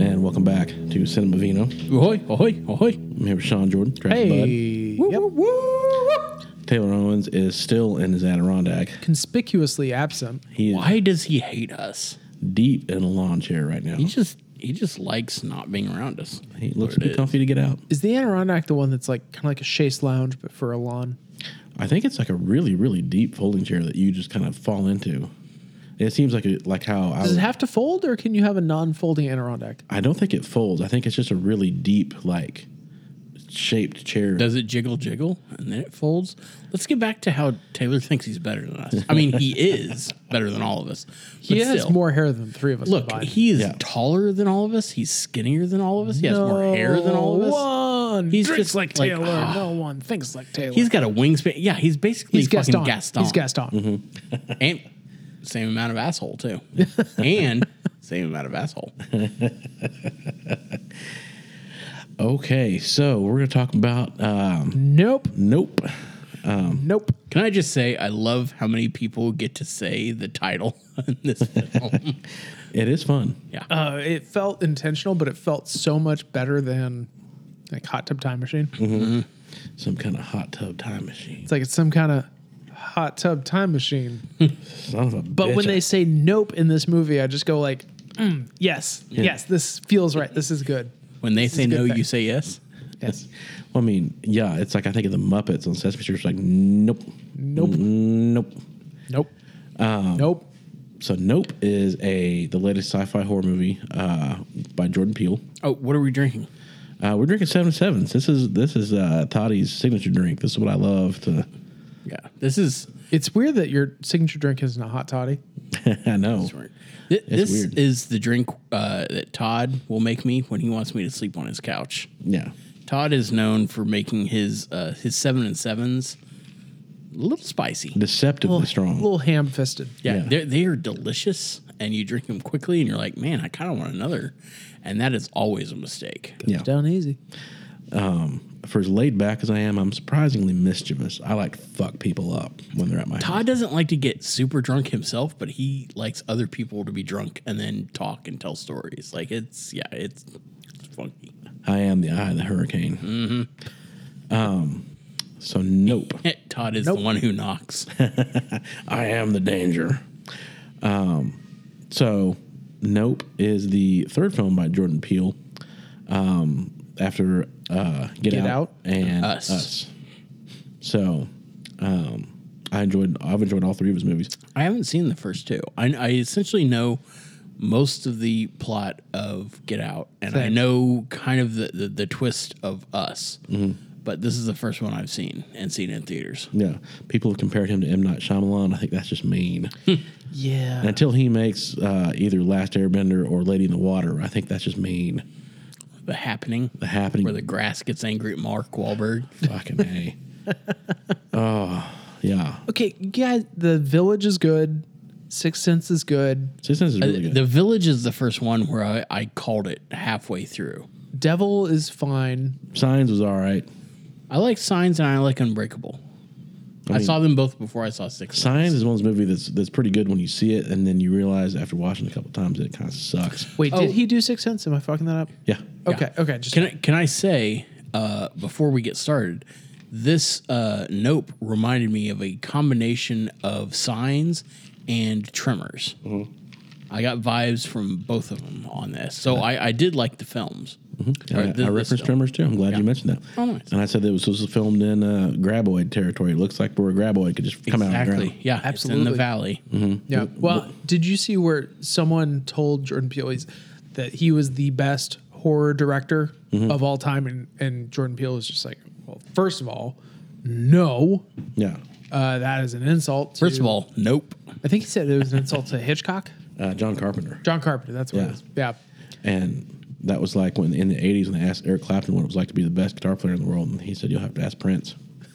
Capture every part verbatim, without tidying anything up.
And welcome back to Cinema Vino. Ahoy, ahoy, ahoy. I'm here with Sean Jordan. Hey. Bud. Yep. Woo, woo, woo. Taylor Owens is still in his Adirondack. Conspicuously absent. He is Why does he hate us? deep in a lawn chair right now. He just he just likes not being around us. He looks What it too is. comfy to get out. Is the Adirondack the one that's like kind of like a chaise lounge, but for a lawn? I think it's like a really, really deep folding chair that you just kind of fall into. It seems like a, like how I Does would, it have to fold, or can you have a non-folding Adirondack? I don't think it folds. I think it's just a really deep, like shaped chair. Does it jiggle jiggle and then it folds? Let's get back to how Taylor thinks he's better than us. I mean, he is better than all of us. He but has still. more hair than the three of us. Look, combined. he is Yeah. taller than all of us. He's skinnier than all of us. He has more hair than all of us. One He's drinks just like like, Taylor. ah. No one thinks like Taylor. He's got a wingspan. Yeah, he's basically He's fucking Gaston. Gaston. He's Gaston. And same amount of asshole, too. And same amount of asshole. Okay, so we're going to talk about um, Nope. Nope. Nope. Can I just say, I love how many people get to say the title in this film. It is fun. Yeah. Uh, it felt intentional, but it felt so much better than like Hot Tub Time Machine. Some kind of hot tub time machine. It's like it's some kind of hot tub time machine. Son of a But bitch. when they say nope in this movie, I just go like, mm, yes, yes, this feels right. This is good. When they is say a good no, thing. you say yes. Yes. Well, I mean, yeah, it's like I think of the Muppets on Sesame Street. It's like, nope. Nope. Nope. Nope. nope. So Nope is a the latest sci-fi horror movie uh, by Jordan Peele. Oh, what are we drinking? Uh, we're drinking Seven Sevens. This is this is uh, Toddy's signature drink. This is what I love to. Yeah. This is. It's weird that your signature drink isn't a hot toddy. I know. Th- This weird. is the drink uh, that Todd will make me when he wants me to sleep on his couch. Yeah. Todd is known for making his uh, his seven and sevens a little spicy. Deceptively A strong. little ham-fisted. Yeah, Yeah. They're, they are delicious, and you drink them quickly, and you're like, man, I kind of want another. And that is always a mistake. Yeah. Down easy. For as laid back as I am, I'm surprisingly mischievous. I like to fuck people up when they're at my house. Todd doesn't like to get super drunk himself, but he likes other people to be drunk and then talk and tell stories. Like, it's, yeah, it's, it's funky. I am the eye of the hurricane. Mm-hmm. Um. So Nope. Todd is Nope. the one who knocks. I am the danger. Um, so, Nope is the third film by Jordan Peele um, after uh, Get, Get Out, Out? and Us. Us. So, um, I enjoyed. I've enjoyed all three of his movies. I haven't seen the first two. I, I essentially know most of the plot of Get Out, and I Same. know kind of the, the, the twist of Us. But this is the first one I've seen and seen in theaters. Yeah, people have compared him to M. Night Shyamalan. I think that's just mean. Yeah. And until he makes uh, either Last Airbender or Lady in the Water, I think that's just mean. The Happening, The Happening. where the grass gets angry at Mark Wahlberg. Fucking A. Oh, yeah. Okay, yeah, The Village is good. Sixth Sense is good. Sixth Sense is really good. The Village is the first one where I, I called it halfway through. Devil is fine. Signs was all right. I like Signs and I like Unbreakable. I, mean- saw them both before I saw Six. Signs is one of those movies that's that's pretty good when you see it, and then you realize after watching it a couple times that it kind of sucks. Wait, Oh. did he do Sixth Sense? Am I fucking that up? Yeah. Okay, okay. Just Can I, can I say, uh, before we get started, this uh, Nope reminded me of a combination of Signs and Tremors. I got vibes from both of them on this. So I, I did like the films. I, Or I th- this referenced film. Tremors too. I'm glad Yeah. you mentioned that. Oh, nice. And I said that this was filmed in uh, Graboid territory. It looks like where a Graboid could just come out of the Exactly. ground. Yeah, Absolutely. it's in the valley. Yeah. Well, did you see where someone told Jordan Peele he's- that he was the best horror director of all time, and, and Jordan Peele was just like, well, first of all, no, Yeah. uh, that is an insult. To, First of all, Nope. I think he said it was an insult to Hitchcock, Uh, John Carpenter. John Carpenter. That's what Yeah. it is. Yeah. And that was like when in the eighties when they asked Eric Clapton what it was like to be the best guitar player in the world, and he said, "You'll have to ask Prince,"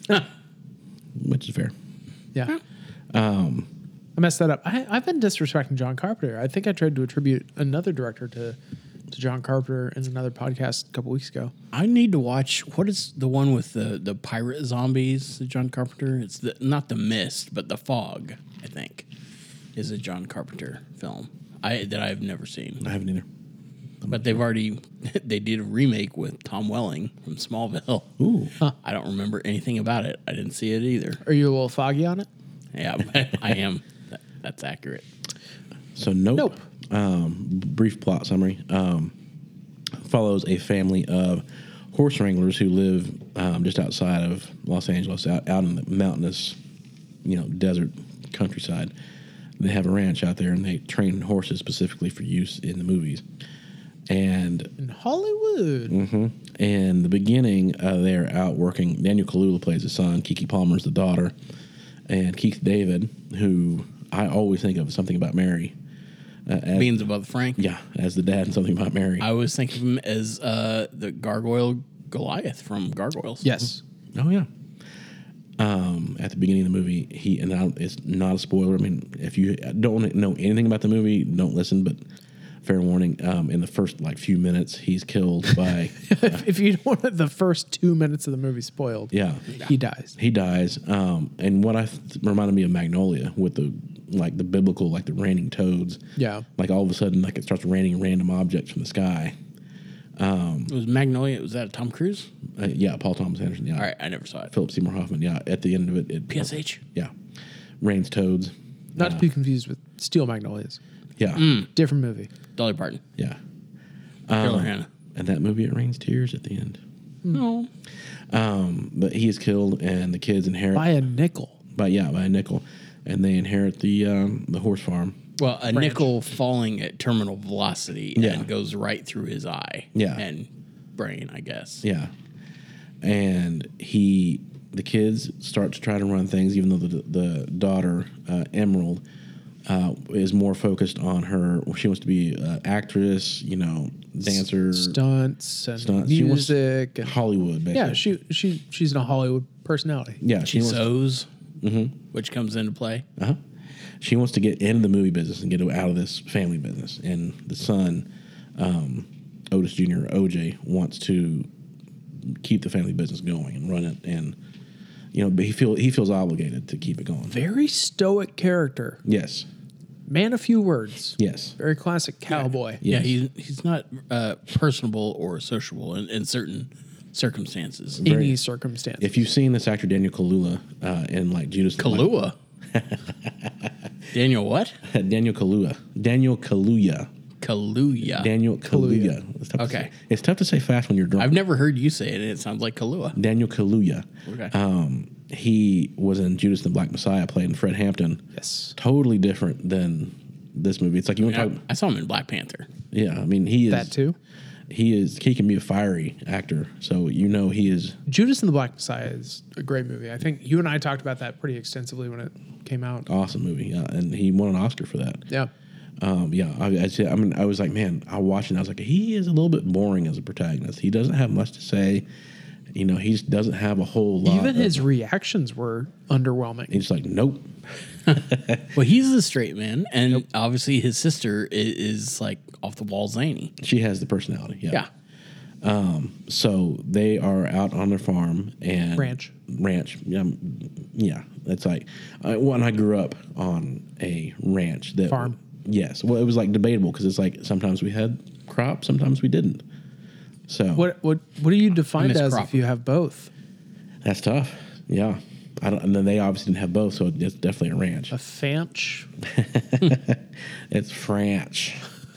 which is fair. Yeah. Um, I messed that up. I, I've been disrespecting John Carpenter. I think I tried to attribute another director to, to John Carpenter in another podcast a couple weeks ago. I need to watch, what is the one with the, the pirate zombies, the John Carpenter? It's the not The Mist, but The Fog, I think, is a John Carpenter film I that I've never seen. I haven't either. The But they've already they did a remake with Tom Welling from Smallville. Ooh. I don't remember anything about it. I didn't see it either. Are you a little foggy on it? Yeah, but I am. That, that's accurate. So Nope. Nope. Um, brief plot summary. Um, follows a family of horse wranglers who live um, just outside of Los Angeles, out, out in the mountainous, you know, desert countryside. They have a ranch out there, and they train horses specifically for use in the movies. And In Hollywood. mm-hmm, in the beginning, uh, they're out working. Daniel Kaluuya plays the son. Kiki Palmer's the daughter, and Keith David, who I always think of as Something About Mary. Uh, as, Beans above Frank. yeah, as the dad in Something About Mary. I always think of him as uh, the gargoyle Goliath from Gargoyles. Yes. Oh yeah. Um, at the beginning of the movie, he and I, it's not a spoiler. I mean, if you don't know anything about the movie, don't listen. But fair warning: um, in the first like few minutes, he's killed by. if, if you don't want the first two minutes of the movie spoiled, yeah, he dies. he dies. Um, and what I th- reminded me of Magnolia with the like the biblical like the raining toads. Yeah. Like all of a sudden, like it starts raining random objects from the sky. It was Magnolia. Was that Tom Cruise? Uh, yeah, Paul Thomas Anderson. Yeah, All right, I never saw it. Philip Seymour Hoffman. Yeah, at the end of it, it P S H? Yeah, rains toads. Not to be confused with Steel Magnolias. Yeah, Different movie. Dolly Parton. yeah. Carol Um, Hannah. And that movie, it rains tears at the end. No. Um, but he is killed, and the kids inherit By a nickel. by yeah by a nickel, and they inherit the um, the horse farm. Well, a nickel falling at terminal velocity Yeah. and goes right through his eye. Yeah. And brain, I guess. Yeah, and he the kids start to try to run things, even though the the daughter uh, Emerald uh, is more focused on her. Well, she wants to be an actress, you know, dancer, Stunts and stunts. She wants- music. and, Hollywood. Basically. yeah, she she she's a Hollywood personality. yeah She she wants. sews, which comes into play. Uh-huh. She wants to get into the movie business and get out of this family business. And the son, um, Otis Junior O J, wants to keep the family business going and run it. And you know, but he feel he feels obligated to keep it going. Very stoic character. Yes, Man of few words. yes, Very classic cowboy. Yeah, Yes. he's he's not uh, personable or sociable in, in certain circumstances. Any circumstance. If you've seen this actor Daniel Kaluuya uh, in like Judas Kahlua. Daniel what? Daniel Kaluuya, Daniel Kaluuya, Kaluuya. Daniel Kaluuya. It's tough to Okay. say. It's tough to say fast when you're drunk. I've never heard you say it, and it sounds like Kahlua. Daniel Kaluuya. Okay. Um, he was in Judas and the Black Messiah, playing Fred Hampton. Yes. Totally different than this movie. It's like you want to I, talk. I saw him in Black Panther. Yeah, I mean he is That too. He is. He can be a fiery actor, so you know he is. Judas and the Black Messiah is a great movie. I think you and I talked about that pretty extensively when it came out. Awesome movie, yeah, and he won an Oscar for that. Yeah. Um, yeah, I, I, I mean, I was like, man, I watched it. And I was like, he is a little bit boring as a protagonist. He doesn't have much to say. You know, he just doesn't have a whole lot. Even of, his reactions were underwhelming. He's just like, nope. Well, he's the straight man, and obviously his sister is, is like off the wall zany. She has the personality. Yeah. Yeah. So they are out on their farm and Ranch. Ranch. Yeah, yeah. It's like uh, when I grew up on a ranch that Farm. Yes. Well, it was like debatable because it's like sometimes we had crops, sometimes we didn't. So What what what do you define miss as crop. if you have both? that's tough. Yeah. I don't, and then they obviously didn't have both, so it's definitely a ranch. A fanch? It's French.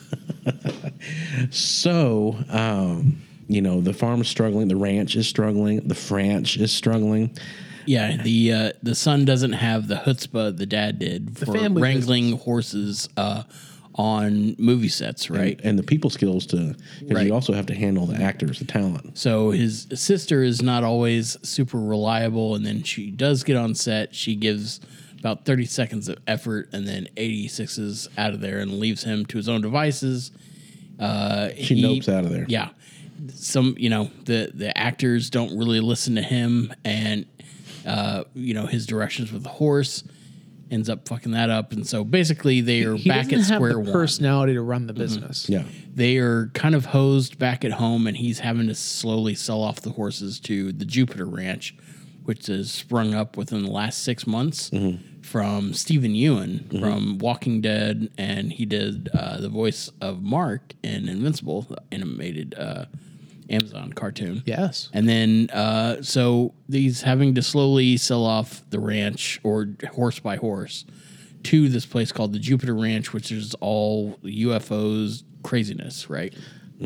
So, um, you know, the farm is struggling, the ranch is struggling, the French is struggling. Yeah, the uh, the son doesn't have the chutzpah the dad did for family wrangling horses uh, on movie sets, right? And the people skills to, because Right. you also have to handle the actors, the talent. So his sister is not always super reliable, and then she does get on set. She gives about thirty seconds of effort, and then eighty-six is out of there and leaves him to his own devices. Uh, She he- nopes out of there. Yeah, some you know the the actors don't really listen to him, and uh, you know his directions with the horse ends up fucking that up, and so basically they are He back doesn't at have square the one. personality to run the business. Yeah. They are kind of hosed back at home, and he's having to slowly sell off the horses to the Jupiter Ranch, which has sprung up within the last six months from Stephen Ewan from Walking Dead, and he did uh, the voice of Mark in Invincible, the animated uh, Amazon cartoon. Yes. And then, uh, so he's having to slowly sell off the ranch, or horse by horse, to this place called the Jupiter Ranch, which is all U F Os craziness, right?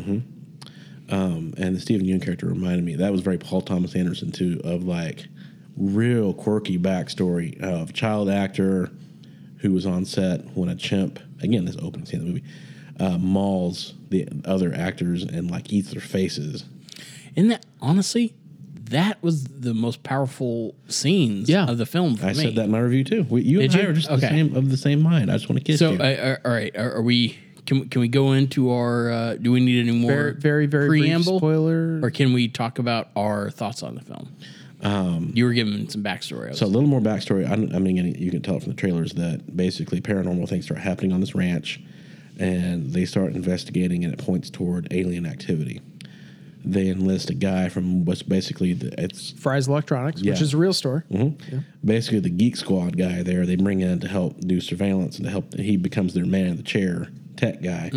Um, and the Stephen Yeun character reminded me, that was very Paul Thomas Anderson too, of like real quirky backstory of child actor who was on set when a chimp, again, this opening scene of the movie, uh, mauls the other actors and like eats their faces. And that, honestly, that was the most powerful scenes Yeah. of the film for I me. said that in my review too. We, you Did and I you? are just Okay. the same of the same mind. I just want to kiss So, you. uh, uh, all right, are, are we? Can can we go into our? Uh, do we need any more Very, very, very preamble, brief spoiler. or can we talk about our thoughts on the film? Um, you were giving some backstory. I was- So a little more backstory. I, I mean, you can tell it from the trailers that basically paranormal things start happening on this ranch, and they start investigating, and it points toward alien activity. They enlist a guy from what's basically the, it's Fry's Electronics, Yeah. which is a real store. basically the Geek Squad guy there. They bring in to help do surveillance and to help. He becomes their man in the chair tech guy.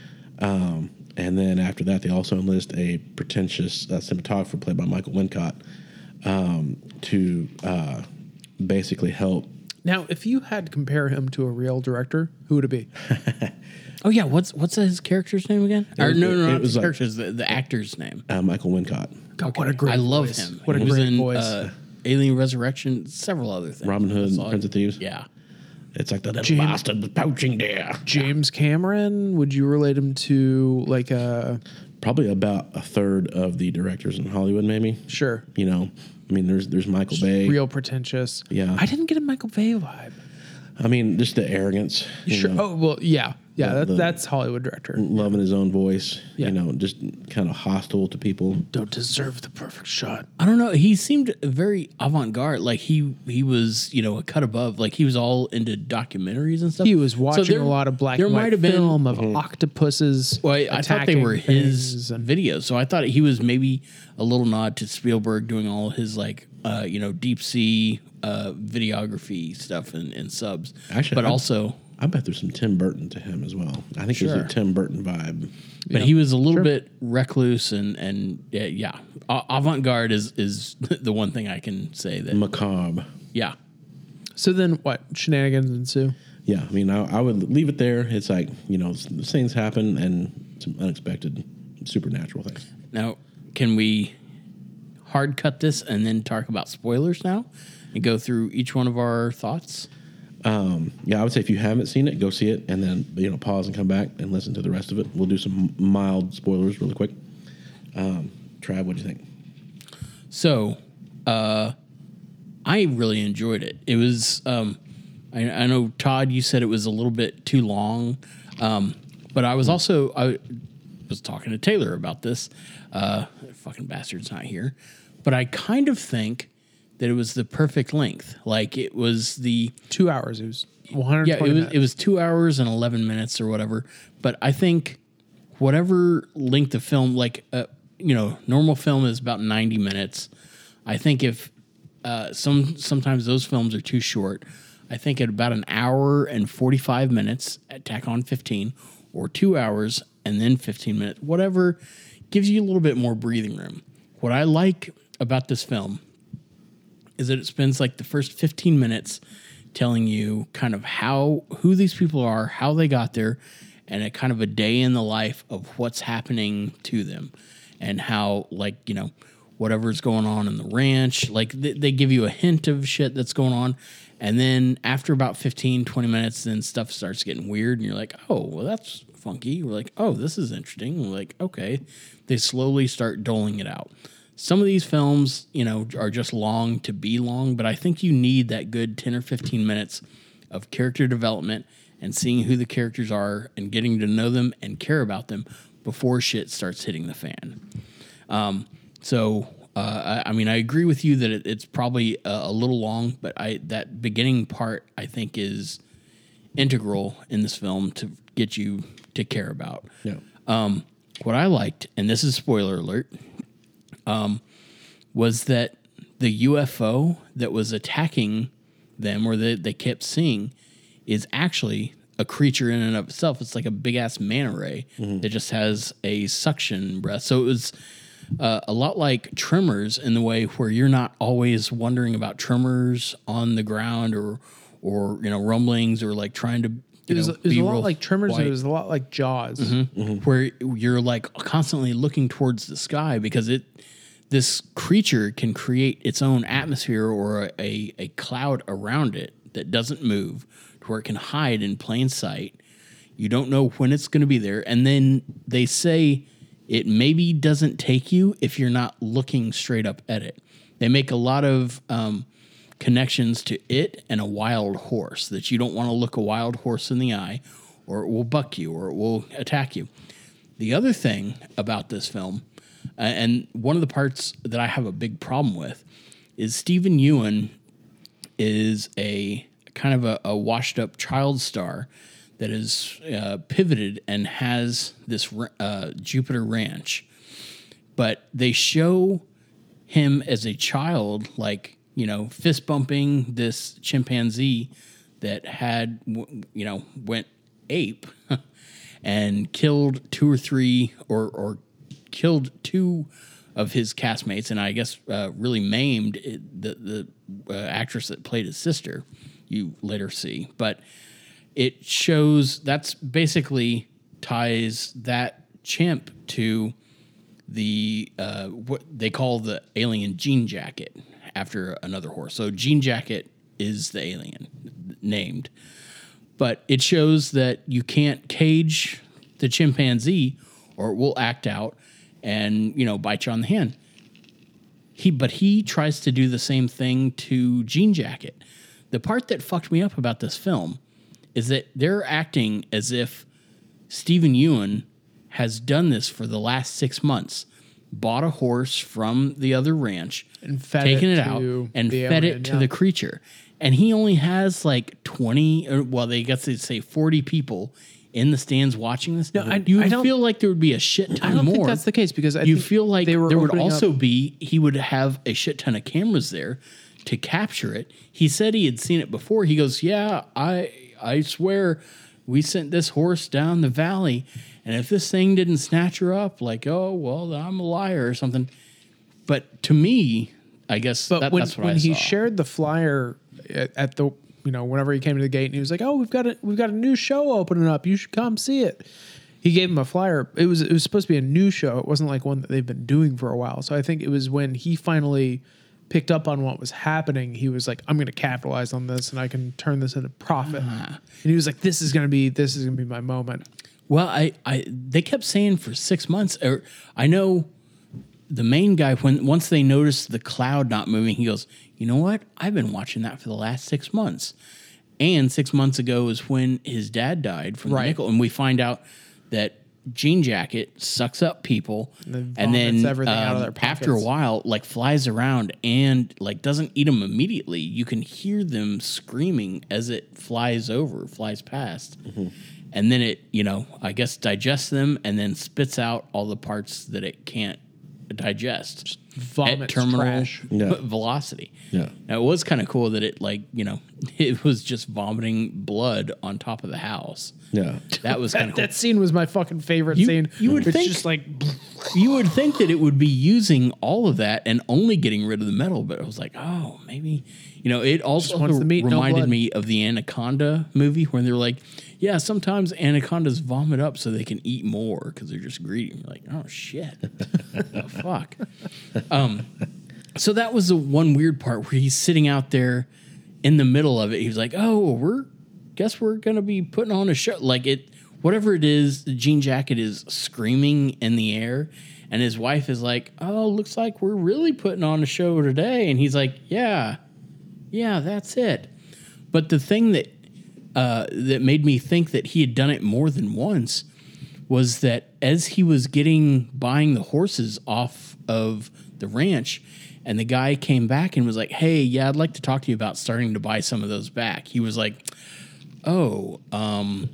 Um, and then after that, they also enlist a pretentious uh, cinematographer played by Michael Wincott um, to uh, basically help. Now, if you had to compare him to a real director, who would it be? oh yeah, what's what's his character's name again? Or was- no, no, it not was the like- character's the, the actor's name. Uh, Michael Wincott, God, what a great I love voice. him. What a he was great in voice. uh, Alien Resurrection, several other things. Robin Hood, I saw it. Prince of Thieves. Yeah. It's like the little James- bastard was poaching there. James Cameron, would you relate him to like a Probably about a third of the directors in Hollywood, maybe. sure You know, I mean, there's there's Michael Bay. real pretentious? Yeah. I didn't get a Michael Bay vibe. I mean, just the arrogance. You Sure. know, Oh well, yeah, yeah. The- that, the- that's Hollywood director. loving his own voice. Yeah. You know, just kind of hostile to people. Don't deserve the perfect shot. I don't know. He seemed very avant-garde. Like he he was, you know, a cut above. Like he was all into documentaries and stuff. He was So watching there- a lot of black there and might white have been- film of octopuses. Well, I, I thought they attacking were his things and- videos, so I thought he was maybe a little nod to Spielberg doing all his like, uh, you know, deep sea uh, videography stuff and, and subs. Actually, but I- also, I bet there's some Tim Burton to him as well. I think Sure. there's a Tim Burton vibe. but he was a little bit recluse and and yeah, yeah. A- avant-garde is is the one thing I can say that Macabre. yeah. So then, what shenanigans ensue? Yeah, I mean, I, I would leave it there. It's like, you know, s- things happen and some unexpected supernatural things. Now, can we hard cut this and then talk about spoilers now and go through each one of our thoughts? Um, yeah, I would say if you haven't seen it, go see it, and then you know pause and come back and listen to the rest of it. We'll do some mild spoilers really quick. Um, Trav, what do you think? So, uh, I really enjoyed it. It was, um, I, I know Todd, you said it was a little bit too long, um, but I was also I was talking to Taylor about this. Uh, fucking bastard's not here, but I kind of think that it was the perfect length. Like it was the Two hours. It was one hundred. yeah, it was it was two hours and eleven minutes or whatever. But I think whatever length of film, like uh, you know, normal film is about ninety minutes. I think if uh, some sometimes those films are too short. I think at about an hour and forty five minutes, at tack on fifteen, or two hours and then fifteen minutes, whatever gives you a little bit more breathing room. What I like about this film is that it spends like the first fifteen minutes telling you kind of how who these people are, how they got there, and a kind of a day in the life of what's happening to them, and how like you know whatever's going on in the ranch. Like they, they give you a hint of shit that's going on, and then after about fifteen, twenty minutes, then stuff starts getting weird, and you're like, oh, well that's funky. We're like, oh, this is interesting. We're like, okay. They slowly start doling it out. Some of these films, you know, are just long to be long, but I think you need that good ten or fifteen minutes of character development and seeing who the characters are and getting to know them and care about them before shit starts hitting the fan. Um, so, uh, I, I mean, I agree with you that it, it's probably a, a little long, but I that beginning part I think is integral in this film to get you to care about. Yeah. Um, what I liked, and this is spoiler alert, um, was that the U F O that was attacking them or that they kept seeing is actually a creature in and of itself. It's like a big ass manta ray mm-hmm. that just has a suction breath. So it was uh, a lot like Tremors in the way where you're not always wondering about tremors on the ground or or you know rumblings or like trying to. You it was, know, it was be a lot real like Tremors. white. It was a lot like Jaws, mm-hmm. Mm-hmm. where you're like constantly looking towards the sky because it. This creature can create its own atmosphere or a, a, a cloud around it that doesn't move to where it can hide in plain sight. You don't know when it's going to be there. And then they say it maybe doesn't take you if you're not looking straight up at it. They make a lot of um, connections to it and a wild horse, that you don't want to look a wild horse in the eye or it will buck you or it will attack you. The other thing about this film, Uh, and one of the parts that I have a big problem with is Stephen Ewan is a kind of a, a washed up child star that is uh, pivoted and has this uh, Jupiter Ranch. But they show him as a child, like, you know, fist bumping this chimpanzee that had, you know, went ape and killed two or three or, or killed two of his castmates, and I guess uh, really maimed it, the the uh, actress that played his sister. You later see, but it shows that's basically ties that chimp to the uh, what they call the alien Jean Jacket after another horse. So Jean Jacket is the alien named, but it shows that you can't cage the chimpanzee or it will act out and, you know, bite you on the hand. He, but he tries to do the same thing to Jean Jacket. The part that fucked me up about this film is that they're acting as if Stephen Ewan has done this for the last six months, bought a horse from the other ranch, and fed taken it it, out, to and the fed alien, it to yeah. the creature. And he only has like twenty, or well, they guess they say forty people in the stands watching this. No, I- you I would don't- feel like there would be a shit ton I don't more. think that's the case because I you think feel like they were there would opening also up- be, he would have a shit ton of cameras there to capture it. He said he had seen it before. He goes, yeah, I I swear we sent this horse down the valley, and if this thing didn't snatch her up, like, oh, well, I'm a liar or something. But to me, I guess But that, when, that's what when I he saw. shared the flyer at, at the, you know, whenever he came to the gate and he was like, "Oh, we've got a we've got a new show opening up. You should come see it." He gave him a flyer. It was it was supposed to be a new show. It wasn't like one that they've been doing for a while. So I think it was when he finally picked up on what was happening. He was like, "I'm going to capitalize on this, and I can turn this into profit." Ah. And he was like, "This is going to be this is going to be my moment." Well, I, I they kept saying for six months. Or I know the main guy, when once they noticed the cloud not moving, he goes, "You know what? I've been watching that for the last six months." And six months ago is when his dad died from Right. the nickel, and we find out that Jean Jacket sucks up people, And then and then vomits everything out of um, their after a pockets. while, like flies around and like doesn't eat them immediately. You can hear them screaming as it flies over, flies past. And then it, you know, I guess digests them and then spits out all the parts that it can't digest at vomits terminal trash. Yeah. velocity. Yeah. Now, it was kind of cool that it, like, you know, it was just vomiting blood on top of the house. Yeah. That was kind of cool. That scene was my fucking favorite You- scene. you would it's think- just like You would think that it would be using all of that and only getting rid of the metal, but I was like, oh, maybe, you know, it also wants the meat, no reminded blood. me of the Anaconda movie when they're like, yeah, sometimes anacondas vomit up so they can eat more because they're just greedy. You're like, oh, shit. Oh, fuck. Um, so that was the one weird part where he's sitting out there in the middle of it. He was like, oh, we're, guess we're going to be putting on a show. Like it, whatever it is, Jean Jacket is screaming in the air, and his wife is like, oh, looks like we're really putting on a show today. And he's like, yeah, yeah, that's it. But the thing that uh, that made me think that he had done it more than once was that as he was getting buying the horses off of the ranch, and the guy came back and was like, hey, yeah, I'd like to talk to you about starting to buy some of those back. He was like, oh, um,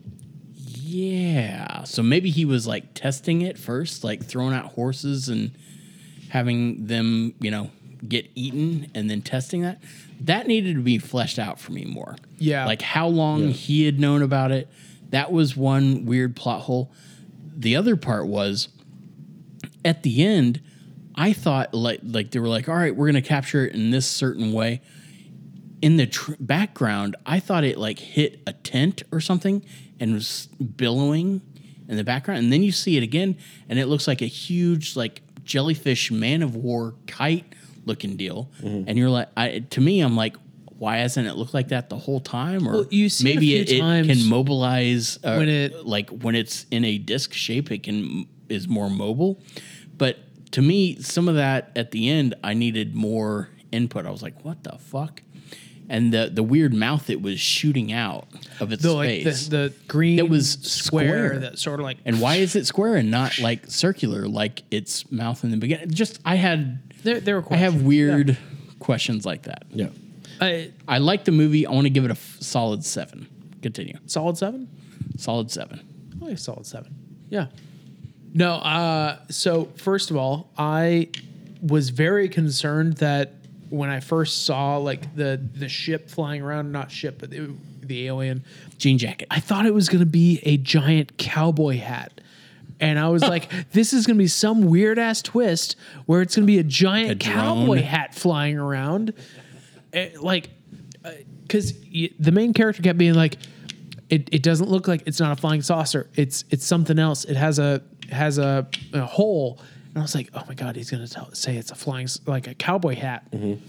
yeah. So maybe he was like testing it first, like throwing out horses and having them, you know, get eaten and then testing that, that needed to be fleshed out for me more. Yeah. Like how long Yeah. he had known about it. That was one weird plot hole. The other part was at the end, I thought like like they were like, all right, we're gonna capture it in this certain way. In the tr- background, I thought it like hit a tent or something and was billowing in the background, and then you see it again, and it looks like a huge like jellyfish man of war kite looking deal. Mm-hmm. And you're like, I, to me, I'm like, why hasn't it looked like that the whole time? Or Well, you see it a maybe few it, it times can mobilize uh, when it- like when it's in a disc shape, it can is more mobile. But to me, some of that at the end, I needed more input. I was like, what the fuck? And the the weird mouth it was shooting out of its The like the, face. the green It was square, square. that sort of like And why is it square and not like circular like its mouth in the beginning? Just I had there there were I have questions. weird questions like that. Yeah. I, I like the movie. I want to give it a f- solid seven. Continue. solid seven. Solid seven. Oh, yeah, solid seven. Yeah. No, uh, so first of all, I was very concerned that when I first saw like the the ship flying around, not ship, but the, the alien, Jean jacket. I thought it was going to be a giant cowboy hat. And I was like, this is going to be some weird ass twist where it's going to be a giant A drone. cowboy hat flying around. Eh, like, because the main character kept being like, it, it doesn't look like it's not a flying saucer. It's it's something else. It has a has a, a hole. And I was like, oh my God, he's going to tell say it's a flying, s- like a cowboy hat.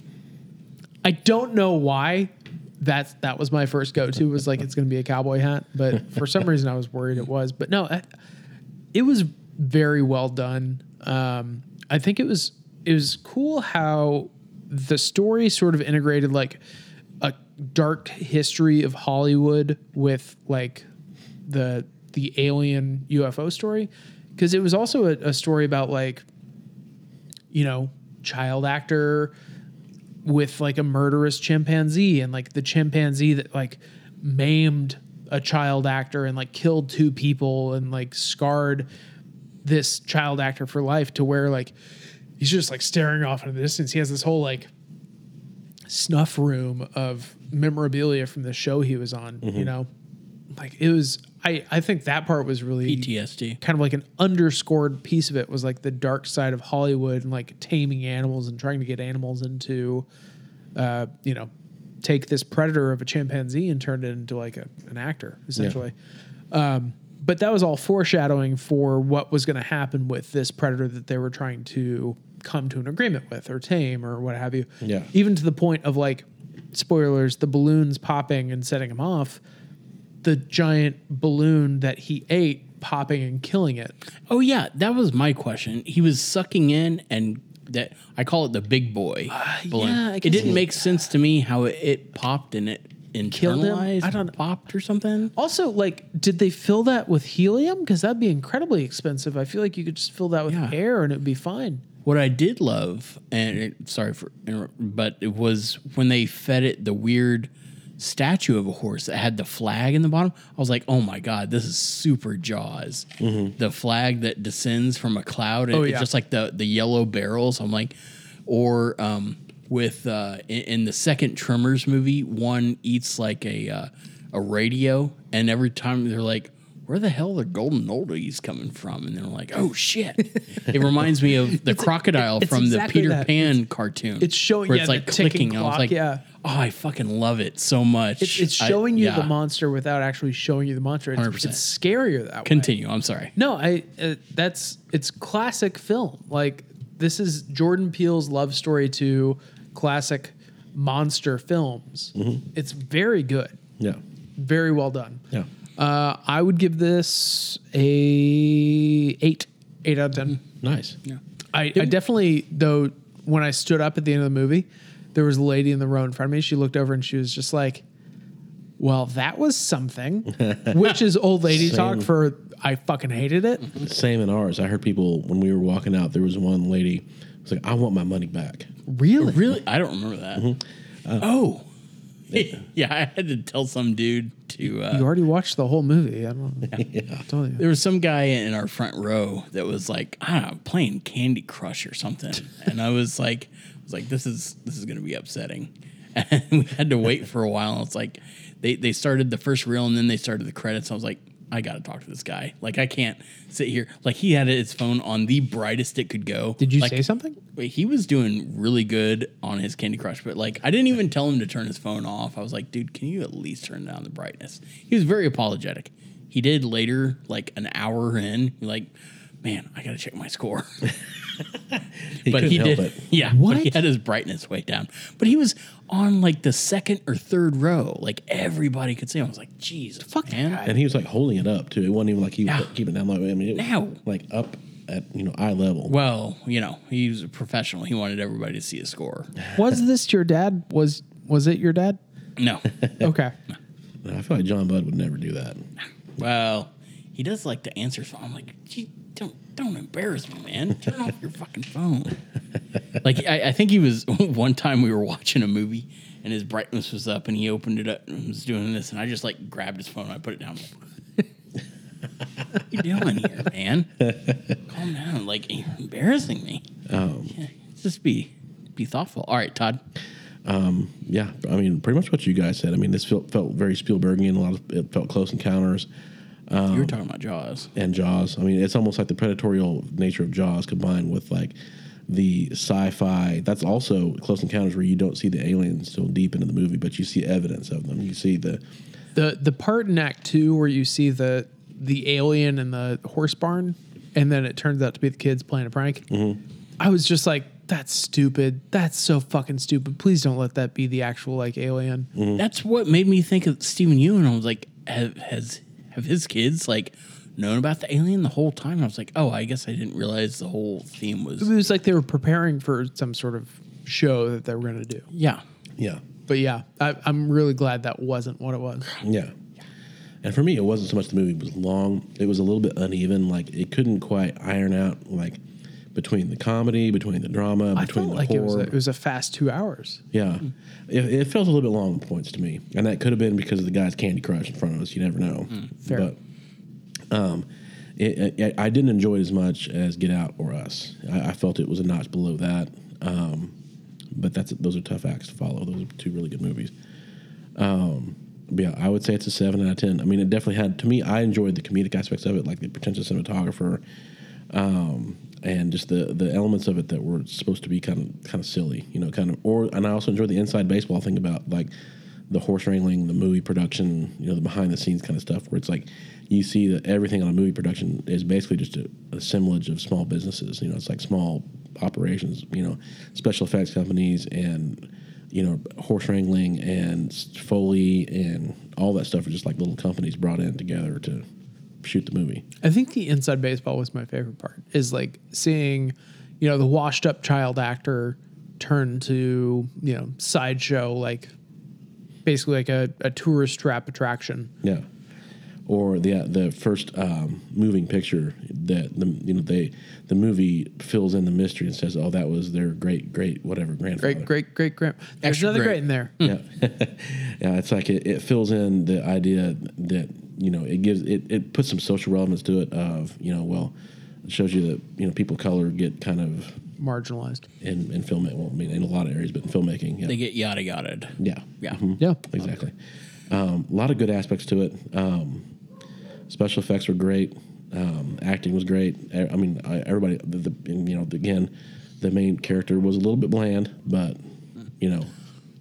I don't know why that that was my first go-to was like, it's going to be a cowboy hat. But for some reason I was worried it was. But no, I, it was very well done. Um, I think it was it was cool how the story sort of integrated like a dark history of Hollywood with like the the alien U F O story, because it was also a, a story about like, you know, child actor with like a murderous chimpanzee, and like the chimpanzee that like maimed a child actor and like killed two people and like scarred this child actor for life, to where like he's just like staring off in the distance. He has this whole like snuff room of memorabilia from the show he was on, you know, like it was, I, I think that part was really P T S D. kind of like an underscored piece of it, was like the dark side of Hollywood and like taming animals and trying to get animals into, uh, you know, take this predator of a chimpanzee and turn it into like a, an actor essentially. Um, but that was all foreshadowing for what was going to happen with this predator that they were trying to come to an agreement with or tame or what have you. Yeah. Even to the point of like, spoilers, the balloons popping and setting him off, the giant balloon that he ate popping and killing it. Oh yeah, that was my question. He was sucking in, and that I call it the big boy balloon. yeah, I it guess didn't it- make sense to me how it, it popped and it Killed him? internalized. I don't- popped or something. Also, like, did they fill that with helium? Because that'd be incredibly expensive. I feel like you could just fill that with Yeah. air and it'd be fine. What I did love, and it, sorry for, interrupt- but it was when they fed it the weird statue of a horse that had the flag in the bottom. I was like, oh my God, this is super Jaws. The flag that descends from a cloud, and Oh, it's yeah. just like the, the yellow barrels. I'm like, or um, with uh, in, in the second Tremors movie, one eats like a uh, a radio, and every time they're like, where the hell are the golden oldies coming from? And they're like, oh shit. It reminds me of the crocodile it's from exactly the Peter that. Pan cartoon. it's showing- where yeah, it's the like ticking clicking. I was clock, like, yeah. oh, I fucking love it so much. It's, it's I- showing you yeah. the monster without actually showing you the monster. It's, one hundred percent. it's scarier that way. Continue. I'm sorry. No, I. Uh, that's it's classic film. Like, this is Jordan Peele's love story to classic monster films. It's very good, Yeah. very well done. Yeah. Uh, I would give this a eight, eight out of ten. Nice. I, I definitely, though, when I stood up at the end of the movie, there was a lady in the row in front of me. She looked over and she was just like, well, that was something, which is old lady talk Same. for I fucking hated it. Same in ours. I heard people when we were walking out. There was one lady who was like, "I want my money back." Really? Really? I don't remember that. Mm-hmm. oh, yeah, I had to tell some dude to. Uh, You already watched the whole movie. I don't know. yeah. I told you. there was some guy in our front row that was like, I don't know, playing Candy Crush or something, and I was like, I was like, this is this is gonna be upsetting, and we had to wait for a while. And it's like they they started the first reel and then they started the credits. I was like, I gotta talk to this guy. Like I can't sit here. Like he had his phone on the brightest it could go. Did you like, say something? Wait, he was doing really good on his Candy Crush, but like I didn't even tell him to turn his phone off. I was like, dude, can you at least turn down the brightness? He was very apologetic. He did later, like an hour in, like, man, I gotta check my score. He but couldn't he help did, it. yeah. What? But he had his brightness way down. But he was on like the second or third row, like everybody could see him. I was like, Jesus, Fuck man. that And he was like holding it up too. It wasn't even like he was Yeah. keeping it down low. I mean, it was Now. like up at you know eye level. Well, you know, he was a professional. He wanted everybody to see his score. Was this your dad? Was was it your dad? No. Okay. And I feel like John Budd would never do that. Well, he does like to answer phone. I'm like, gee, don't don't embarrass me, man. Turn off your fucking phone. Like I, I think he was one time we were watching a movie and his brightness was up and he opened it up and was doing this and I just like grabbed his phone and I put it down. What are you doing here, man? Calm down. Like you're embarrassing me. Um, Yeah, just be be thoughtful. All right, Todd. yeah, I mean, pretty much what you guys said. I mean, this felt, felt very Spielbergian. A lot of it felt Close Encounters you were talking about Jaws. and Jaws. I mean, it's almost like the predatorial nature of Jaws combined with like the sci-fi. That's also Close Encounters, where you don't see the aliens till deep into the movie, but you see evidence of them. You see the The the part in Act Two where you see the the alien in the horse barn, and then it turns out to be the kids playing a prank. Mm-hmm. I was just like, that's stupid. That's so fucking stupid. Please don't let that be the actual like alien. Mm-hmm. That's what made me think of Stephen Ewan. I was like, have, has have his kids like known about the alien the whole time? I was like, oh, I guess I didn't realize the whole theme It was. was like they were preparing for some sort of show that they were going to do. Yeah, yeah, But yeah, I, I'm really glad that wasn't what it was. yeah. And for me, it wasn't so much the movie was long. It was a little bit uneven. Like it couldn't quite iron out like between the comedy, between the drama, I between felt the like it horror. was a, it was a fast two hours. Yeah, it, it felt a little bit long at points to me, and that could have been because of the guy's Candy Crush in front of us. You never know. fair. But um, it, it, I didn't enjoy it as much as Get Out or Us. I, I felt it was a notch below that. Um, but that's those are tough acts to follow. Those are two really good movies. Um, but yeah, I would say it's a seven out of ten. I mean, it definitely had to me. I enjoyed the comedic aspects of it, like the pretentious cinematographer. Um, and just the the elements of it that were supposed to be kind of kind of silly, you know, kind of. Or and I also enjoyed the inside baseball thing about like the horse wrangling, the movie production, you know, the behind the scenes kind of stuff, where it's like you see that everything on a movie production is basically just a, assemblage of small businesses. You know, it's like small operations, you know, special effects companies and you know horse wrangling and Foley and all that stuff are just like little companies brought in together to shoot the movie. I think the inside baseball was my favorite part. Is like seeing, you know, the washed up child actor turn to, you know, sideshow, like basically like a, a tourist trap attraction. Yeah, or the the first um, moving picture that the you know they the movie fills in the mystery and says, oh, that was their great great whatever grandfather. Great, great, great, great. There's Extra another great. great in there. Yeah, yeah. It's like it, it fills in the idea that you know it gives it, it puts some social relevance to it. Of you know, well, it shows you that you know people of color get kind of Marginalized. in in film. Well, I mean, in a lot of areas, but in filmmaking, yeah, they get yada yada. yeah, Yeah. Mhm. Yeah. exactly. Um, a lot of good aspects to it. Um, special effects were great. Um, acting was great. I, I mean, I, everybody. The, the you know again, the main character was a little bit bland, but you know,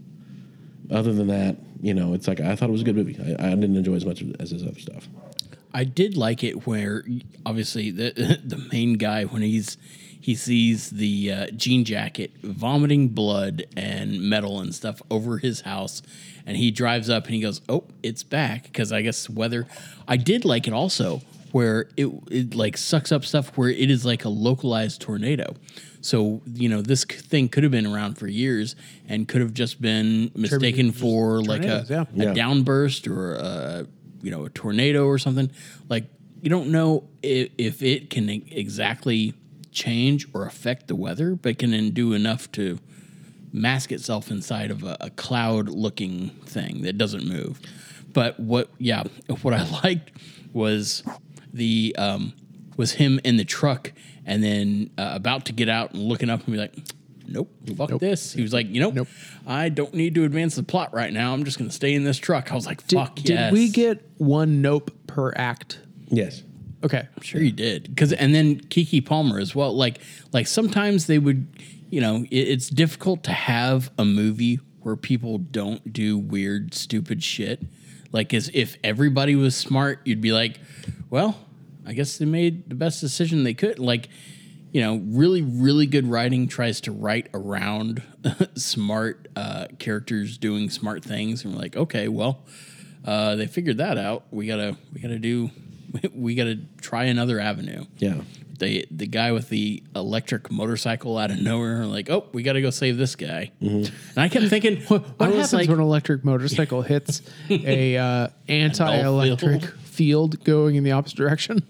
other than that, you know, it's like I thought it was a good movie. I, I didn't enjoy as much as his other stuff. I did like it where obviously the the main guy when he's he sees the uh, jean jacket vomiting blood and metal and stuff over his house, and he drives up and he goes, "Oh, it's back," because I guess weather. I did like it also where it it like sucks up stuff where it is like a localized tornado. So you know this c- thing could have been around for years and could have just been mistaken just for like a, tornadoes, yeah. a Yeah. downburst or a you know a tornado or something. Like you don't know if, if it can e- exactly change or affect the weather, but can then do enough to mask itself inside of a, a cloud-looking thing that doesn't move. But what, yeah, what I liked was the um, was him in the truck and then uh, about to get out and looking up and be like, nope, fuck Nope. this. He was like, you know, Nope. I don't need to advance the plot right now. I'm just going to stay in this truck. I was like, Did, fuck did yes. we get one nope per act? Yes. Okay. I'm sure you did. Cause, and then Keke Palmer as well. Like, like sometimes they would, you know, it, it's difficult to have a movie where people don't do weird, stupid shit. Like, as if everybody was smart, you'd be like, well, I guess they made the best decision they could. Like, you know, really, really good writing tries to write around smart uh, characters doing smart things, and we're like, okay, well, uh, they figured that out. We gotta, we gotta do, we gotta try another avenue. Yeah. The the guy with the electric motorcycle out of nowhere, like, oh, we gotta go save this guy. And I kept thinking, What, I what was happens like, when an electric motorcycle hits a uh, anti-electric field. field going in the opposite direction?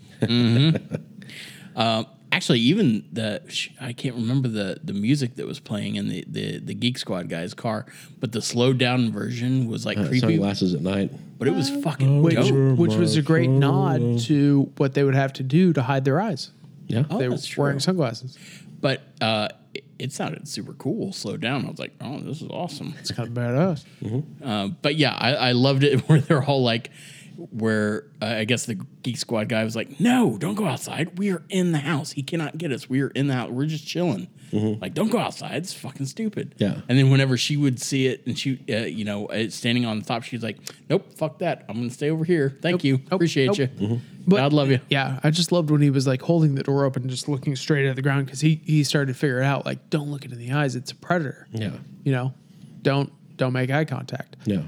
actually, even the sh- I can't remember the, the music that was playing in the, the, the Geek Squad guy's car, but the slowed down version was like Uh, creepy, sunglasses at night. but it was fucking Which, dope. which was a great nod to what they would have to do to hide their eyes. Yeah. Oh, They were that's true. wearing sunglasses. But uh, it, it sounded super cool. Slowed down. I was like, oh, this is awesome. It's kind of badass. Uh, but yeah, I, I loved it where they're all like, where uh, I guess the Geek Squad guy was like, no, don't go outside. We are in the house. He cannot get us. We are in the house. We're just chilling. Like, don't go outside. It's fucking stupid. Yeah. And then whenever she would see it and she, uh, you know, uh, standing on the top, she's like, nope, fuck that. I'm going to stay over here. Thank Nope, you. nope, Appreciate nope. you. But- God love you. Yeah, I just loved when he was like holding the door open and just looking straight at the ground because he, he started to figure it out. Like, don't look it in the eyes. It's a predator. Yeah. You know, don't don't make eye contact. Yeah.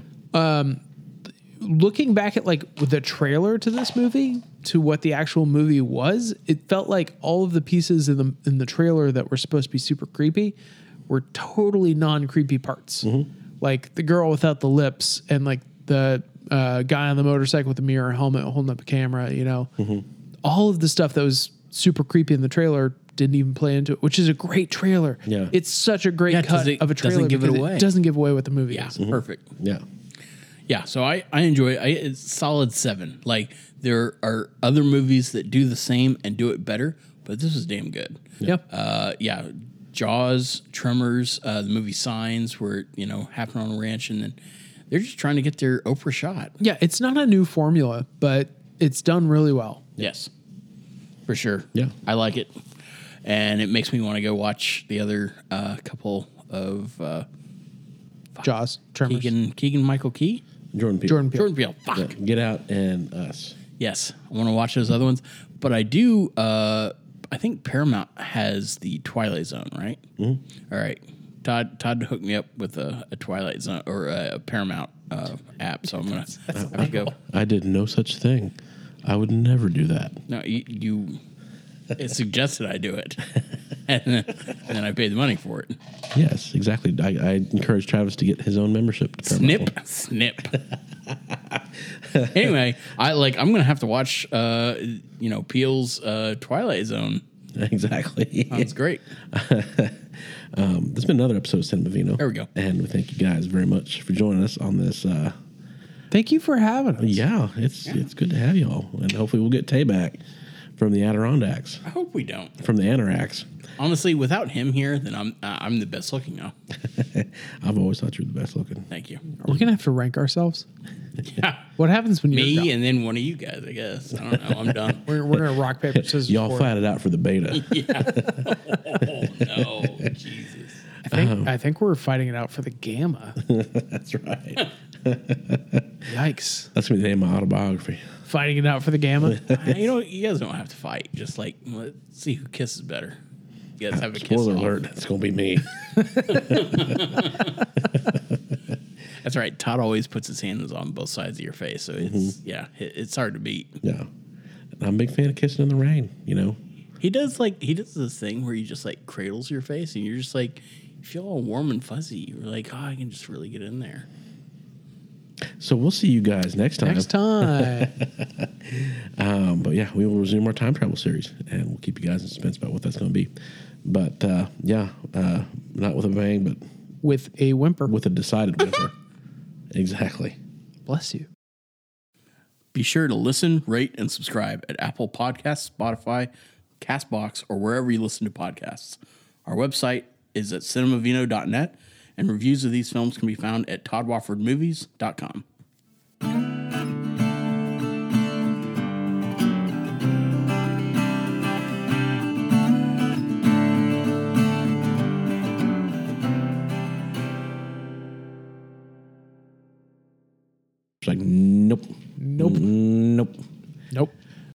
Looking back at like the trailer to this movie to what the actual movie was, it felt like all of the pieces in the in the trailer that were supposed to be super creepy were totally non-creepy parts. Like the girl without the lips and like the uh, guy on the motorcycle with the mirror helmet holding up a camera, you know. All of the stuff that was super creepy in the trailer didn't even play into it, which is a great trailer. Yeah. It's such a great Yeah, 'cause cut it of a doesn't trailer give it because away. doesn't give away what the movie Yeah. is. Perfect. Yeah. Yeah, so I, I enjoy it. I, it's solid seven. Like, there are other movies that do the same and do it better, but this was damn good. Yep. Uh, yeah, Jaws, Tremors, uh, the movie Signs, where, you know, happen on a ranch, and then they're just trying to get their Oprah shot. Yeah, it's not a new formula, but it's done really well. Yes, for sure. Yeah. I like it. And it makes me want to go watch the other uh, couple of uh, Jaws, Tremors. Keegan, Keegan Michael Key? Jordan Peele. Jordan Peele. Jordan Peele. Fuck. Yeah. Get Out and Us. Yes, I want to watch those other ones, but I do. Uh, I think Paramount has the Twilight Zone, right? Mm-hmm. All right, Todd. Todd hooked me up with a, a Twilight Zone or a Paramount uh, app, so I'm gonna have to go. I did no such thing. I would never do that. No, you. you it suggested I do it, and then, and then I paid the money for it. Yes, exactly. I, I encourage Travis to get his own membership. To Paramount. Snip, snip. Anyway, I like. I'm gonna have to watch. Uh, you know, Peele's uh, Twilight Zone. Exactly. Sounds great. Um, there's been another episode of Cinema Vino. There we go. And we thank you guys very much for joining us on this. Uh, Thank you for having us. yeah, it's it's good to have y'all, and hopefully we'll get Tay back from the Adirondacks, I hope we don't. from the Anoraks. Honestly, without him here, then I'm uh, I'm the best looking now. I've always thought you were the best looking. Thank you. Are we gonna have to rank ourselves? Yeah. What happens when you're Me done? and then one of you guys, I guess. I don't know. I'm done. We're, we're gonna rock paper scissors. Y'all for it. fight it out for the beta. Oh no, Jesus. I think I think we're fighting it out for the gamma. That's right. Yikes! That's gonna be the name of my autobiography. Fighting it out for the gamma. You know, you guys don't have to fight. Just like let's see who kisses better. You guys have a kiss. Spoiler off. alert! It's gonna be me. That's right. Todd always puts his hands on both sides of your face, so it's yeah, it, it's hard to beat. Yeah, I'm a big fan of kissing in the rain. You know. He does like he does this thing where he just like cradles your face, and you're just like you feel all warm and fuzzy. You're like, oh, I can just really get in there. So we'll see you guys next time. Next time. Um, but yeah, we will resume our time travel series, and we'll keep you guys in suspense about what that's going to be. But uh, yeah, uh, not with a bang, but with a whimper. with a decided whimper. Exactly. Bless you. Be sure to listen, rate, and subscribe at Apple Podcasts, Spotify, CastBox, or wherever you listen to podcasts. Our website is at cinemavino dot net, and reviews of these films can be found at todd wofford movies dot com. It's like, nope. Nope. Nope. Nope.